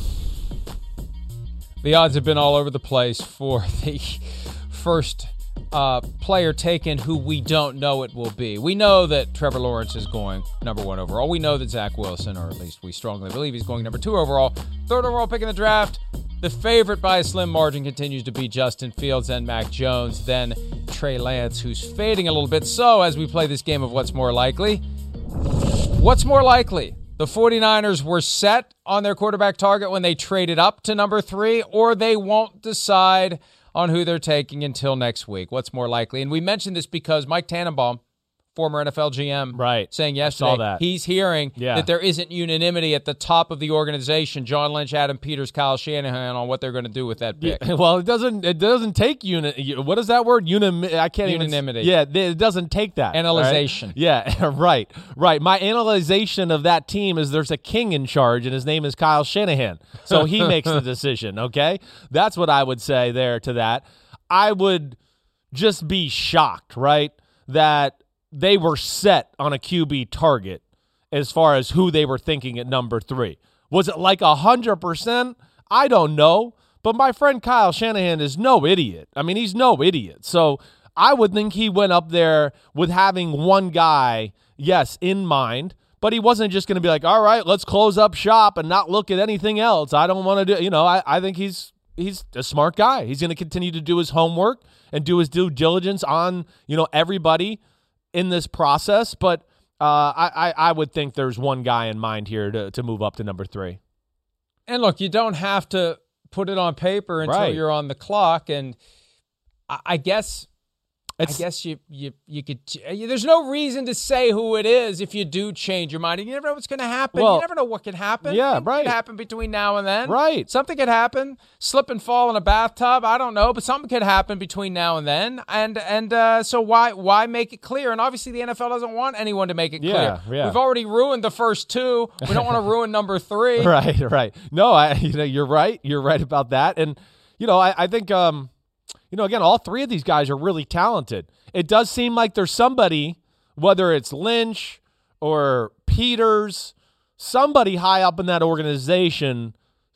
The odds have been all over the place for the first uh, player taken who we don't know it will be. We know that Trevor Lawrence is going number one overall. We know that Zach Wilson, or at least we strongly believe he's going number two overall. Third overall pick in the draft, the favorite by a slim margin continues to be Justin Fields and Mac Jones, then Trey Lance, who's fading a little bit. So as we play this game of what's more likely, what's more likely? The 49ers were set on their quarterback target when they traded up to number three, or they won't decide on who they're taking until next week. What's more likely? And we mentioned this because Mike Tannenbaum, former N F L G M, right, saying yesterday that. he's hearing yeah. that there isn't unanimity at the top of the organization, John Lynch, Adam Peters, Kyle Shanahan, on what they're going to do with that pick. Yeah, well, it doesn't it doesn't take uni. What is that word? Unim. I can't unanimity. Even, yeah, it doesn't take that. Analyzation. Right? Yeah, right, right. My analyzation of that team is there's a king in charge, and his name is Kyle Shanahan. So he makes the decision, okay? That's what I would say there to that. I would just be shocked, right, that they were set on a Q B target as far as who they were thinking at number three. Was it like one hundred percent? I don't know. But my friend Kyle Shanahan is no idiot. I mean, he's no idiot. So I would think he went up there with having one guy, yes, in mind, but he wasn't just going to be like, all right, let's close up shop and not look at anything else. I don't want to do, you know, I, I think he's he's a smart guy. He's going to continue to do his homework and do his due diligence on, you know, everybody in this process, but uh, I, I, I would think there's one guy in mind here to, to move up to number three. And look, you don't have to put it on paper until right. you're on the clock, and I, I guess It's, I guess you, you you could. There's no reason to say who it is if you do change your mind. You never know what's going to happen. Well, you never know what can happen. yeah, Things right. could happen between now and then. Right. Something could happen. Slip and fall in a bathtub. I don't know, but something could happen between now and then. And and uh, so why why make it clear? And obviously the N F L doesn't want anyone to make it clear. Yeah, yeah. We've already ruined the first two. We don't want to ruin number three. Right, right. No, I you know you're right. You're right about that. And you know I, I think um you know again all three of these guys are really talented. It does seem like there's somebody, whether it's Lynch or Peters, somebody high up in that organization,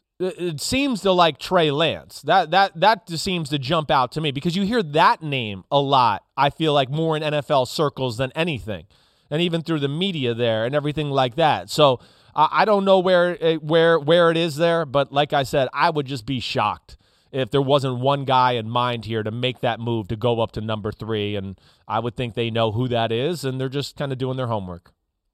it seems to like Trey Lance. That that that just seems to jump out to me because you hear that name a lot, I feel like, more in N F L circles than anything, and even through the media there and everything like that. So uh, I don't know where it, where where it is there, but like I said, I would just be shocked if there wasn't one guy in mind here to make that move to go up to number three, and I would think they know who that is, and they're just kind of doing their homework.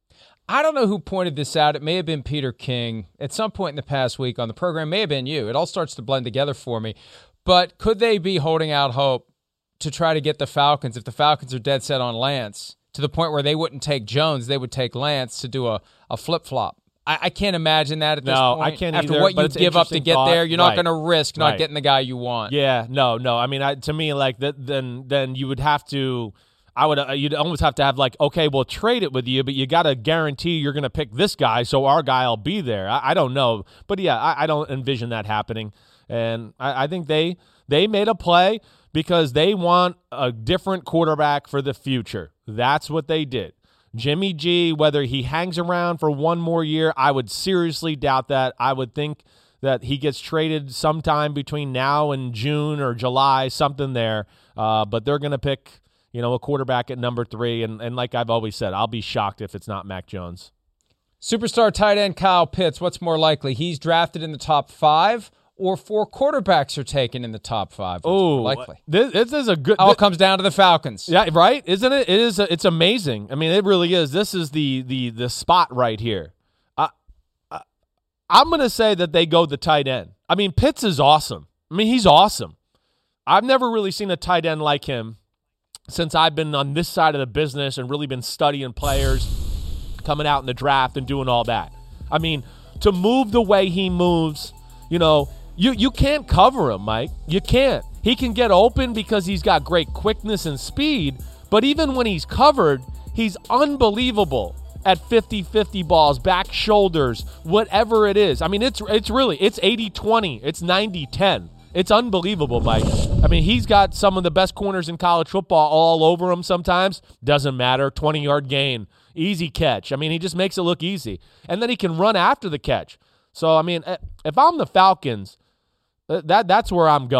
I don't know who pointed this out. It may have been Peter King at some point in the past week on the program. It may have been you. It all starts to blend together for me. But could they be holding out hope to try to get the Falcons, if the Falcons are dead set on Lance, to the point where they wouldn't take Jones, they would take Lance to do a, a flip-flop? I, I can't imagine that at this no, point. I can't After either, what but you it's give up to get thought. there, you're right. not going to risk not right. getting the guy you want. Yeah, no, no. I mean, I, to me, like that, then then you would have to. I would. Uh, you'd almost have to have like, okay, we'll trade it with you, but you got to guarantee you're going to pick this guy, so our guy will be there. I, I don't know, but yeah, I, I don't envision that happening, and I, I think they they made a play because they want a different quarterback for the future. That's what they did. Jimmy G, whether he hangs around for one more year, I would seriously doubt that. I would think that he gets traded sometime between now and June or July, something there. Uh, but they're going to pick, you know, a quarterback at number three. And, and like I've always said, I'll be shocked if it's not Mac Jones. Superstar tight end Kyle Pitts, what's more likely? He's drafted in the top five, or four quarterbacks are taken in the top five? Oh, likely. This, this is a good. All this, comes down to the Falcons. Yeah, right. Isn't it? It is. A, it's amazing. I mean, it really is. This is the the the spot right here. I, I I'm gonna say that they go the tight end. I mean, Pitts is awesome. I mean, he's awesome. I've never really seen a tight end like him since I've been on this side of the business and really been studying players coming out in the draft and doing all that. I mean, to move the way he moves, you know. You you can't cover him, Mike. You can't. He can get open because he's got great quickness and speed, but even when he's covered, he's unbelievable at fifty-fifty balls, back shoulders, whatever it is. I mean, it's it's really, it's eighty twenty. It's ninety ten. It's unbelievable, Mike. I mean, he's got some of the best corners in college football all over him sometimes. Doesn't matter. twenty-yard gain. Easy catch. I mean, he just makes it look easy. And then he can run after the catch. So, I mean, if I'm the Falcons, that that's where I'm going.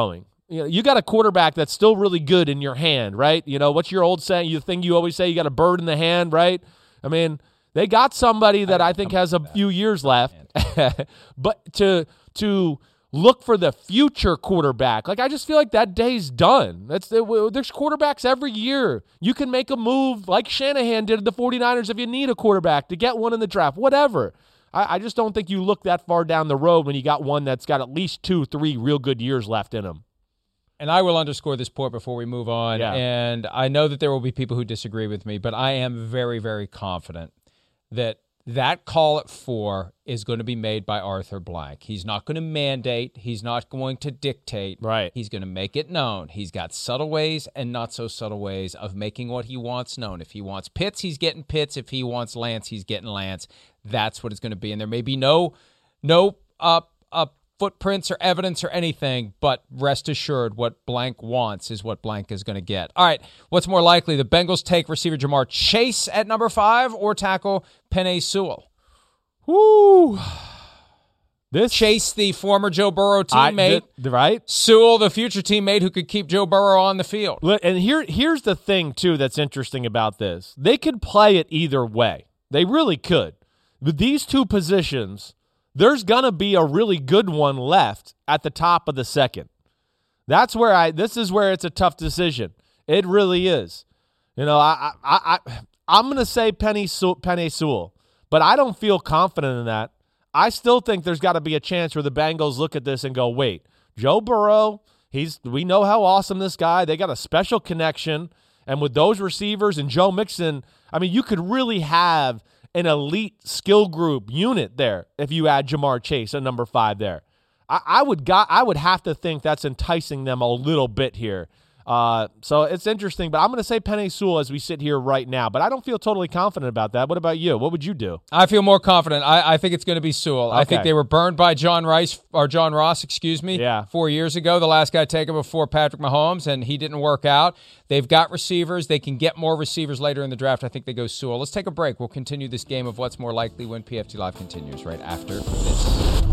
you know, you got a quarterback that's still really good in your hand, right? You know, what's your old saying? You thing you always say, you got a bird in the hand, right? I mean, they got somebody that I, I think has a few years left. But to to look for the future quarterback, like I just feel like that day's done. That's There's quarterbacks every year. You can make a move like Shanahan did at the 49ers if you need a quarterback to get one in the draft, whatever. I, I just don't think you look that far down the road when you got one that's got at least two, three real good years left in him. And I will underscore this point before we move on. Yeah. And I know that there will be people who disagree with me, but I am very, very confident that that call at four is going to be made by Arthur Blank. He's not going to mandate. He's not going to dictate. Right. He's going to make it known. He's got subtle ways and not so subtle ways of making what he wants known. If he wants Pitts, he's getting Pitts. If he wants Lance, he's getting Lance. That's what it's going to be. And there may be no no uh, uh, footprints or evidence or anything, but rest assured what Blank wants is what Blank is going to get. All right, what's more likely? The Bengals take receiver Jamar Chase at number five or tackle Penei Sewell? Woo! This Chase, the former Joe Burrow teammate. I, the, right? Sewell, the future teammate who could keep Joe Burrow on the field. And here, here's the thing, too, that's interesting about this. They could play it either way. They really could. With these two positions, there's going to be a really good one left at the top of the second. That's where I, this is where it's a tough decision. It really is. You know, I, I, I, I'm going to say Penei Sewell, but I don't feel confident in that. I still think there's got to be a chance where the Bengals look at this and go, wait, Joe Burrow, he's, we know how awesome this guy, they got a special connection, and with those receivers and Joe Mixon, I mean, you could really have an elite skill group unit there if you add Jamar Chase at number five there. I, I would got, I would have to think that's enticing them a little bit here. Uh, so it's interesting, but I'm going to say Penei Sewell as we sit here right now, but I don't feel totally confident about that. What about you? What would you do? I feel more confident. I, I think it's going to be Sewell. Okay. I think they were burned by John Rice or John Ross, excuse me, yeah. four years ago. The last guy taken before Patrick Mahomes, and he didn't work out. They've got receivers. They can get more receivers later in the draft. I think they go Sewell. Let's take a break. We'll continue this game of what's more likely when P F T Live continues right after this.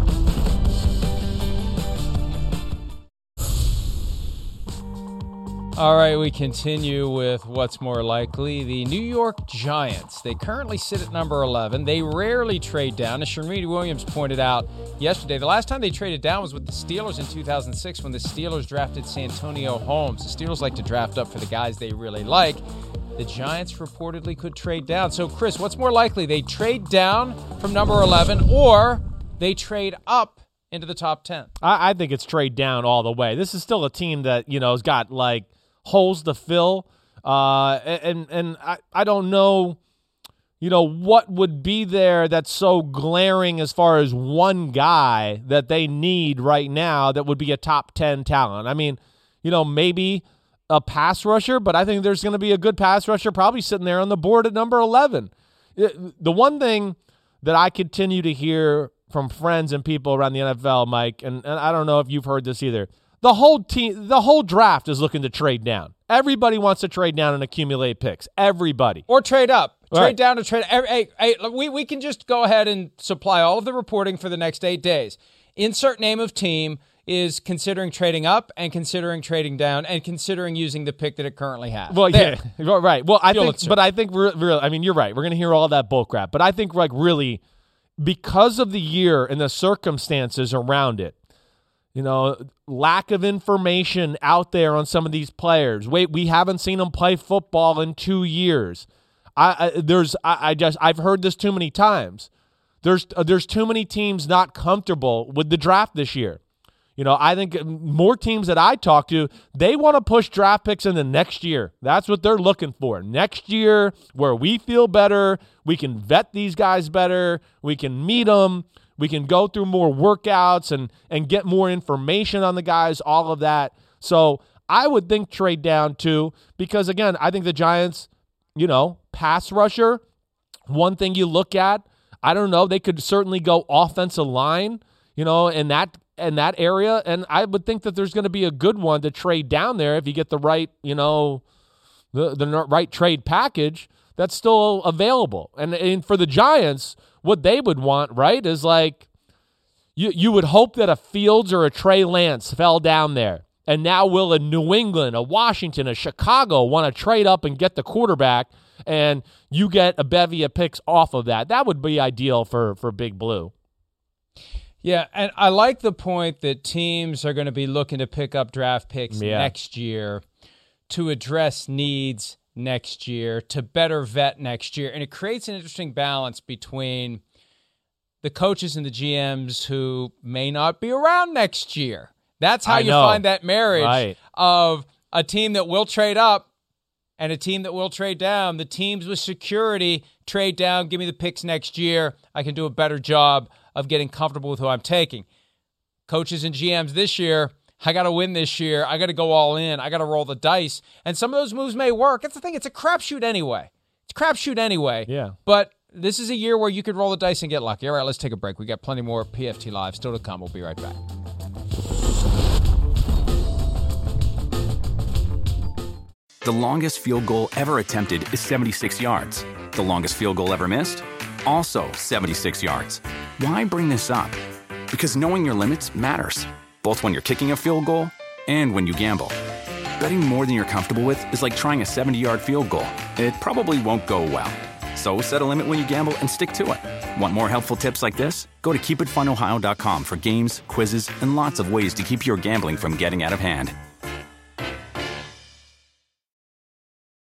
All right, we continue with what's more likely. The New York Giants, they currently sit at number eleven. They rarely trade down. As Shereen Williams pointed out yesterday, the last time they traded down was with the Steelers in two thousand six when the Steelers drafted Santonio Holmes. The Steelers like to draft up for the guys they really like. The Giants reportedly could trade down. So, Chris, what's more likely? They trade down from number eleven or they trade up into the top ten? I, I think it's trade down all the way. This is still a team that, you know, has got, like, holes to fill, uh, and and I, I don't know, you know, what would be there that's so glaring as far as one guy that they need right now that would be a top ten talent. I mean, you know, maybe a pass rusher, but I think there's going to be a good pass rusher probably sitting there on the board at number eleven. The one thing that I continue to hear from friends and people around the N F L, Mike, and, and I don't know if you've heard this either, The whole team, the whole draft is looking to trade down. Everybody wants to trade down and accumulate picks. Everybody. Or trade up. Trade right. down to trade. Hey, hey, we, we can just go ahead and supply all of the reporting for the next eight days. Insert name of team is considering trading up and considering trading down and considering using the pick that it currently has. Well, there. yeah, right. Well, I think, Pulitzer. but I think, re- re- I mean, you're right. We're going to hear all that bull crap. But I think, like, really, because of the year and the circumstances around it, you know, lack of information out there on some of these players. Wait, we haven't seen them play football in two years. I, I there's I, I just I've heard this too many times. There's uh, there's too many teams not comfortable with the draft this year. You know, I think more teams that I talk to, they want to push draft picks in the next year. That's what they're looking for. Next year, where we feel better, we can vet these guys better, we can meet them. We can go through more workouts and, and get more information on the guys, all of that. So I would think trade down too, because, again, I think the Giants, you know, pass rusher, one thing you look at, I don't know, they could certainly go offensive line, you know, in that in that area, and I would think that there's going to be a good one to trade down there if you get the right, you know, the, the right trade package that's still available. And, and for the Giants, what they would want, right, is like you you would hope that a Fields or a Trey Lance fell down there And now will a New England, a Washington, a Chicago want to trade up and get the quarterback, and you get a bevy of picks off of that? That would be ideal for, for Big Blue. Yeah, and I like the point that teams are going to be looking to pick up draft picks yeah. next year to address needs next year, to better vet next year. And it creates an interesting balance between the coaches and the G Ms who may not be around next year. That's how I you know. find that marriage right. of a team that will trade up and a team that will trade down. The teams with security trade down, give me the picks next year. I can do a better job of getting comfortable with who I'm taking. Coaches and G Ms this year, I got to win this year. I got to go all in. I got to roll the dice. And some of those moves may work. That's the thing. It's a crapshoot anyway. It's a crapshoot anyway. Yeah. But this is a year where you could roll the dice and get lucky. All right, let's take a break. We got plenty more P F T Live still to come. We'll be right back. The longest field goal ever attempted is seventy-six yards. The longest field goal ever missed? Also seventy-six yards. Why bring this up? Because knowing your limits matters, both when you're kicking a field goal and when you gamble. Betting more than you're comfortable with is like trying a seventy-yard field goal. It probably won't go well. So set a limit when you gamble and stick to it. Want more helpful tips like this? Go to keep it fun ohio dot com for games, quizzes, and lots of ways to keep your gambling from getting out of hand.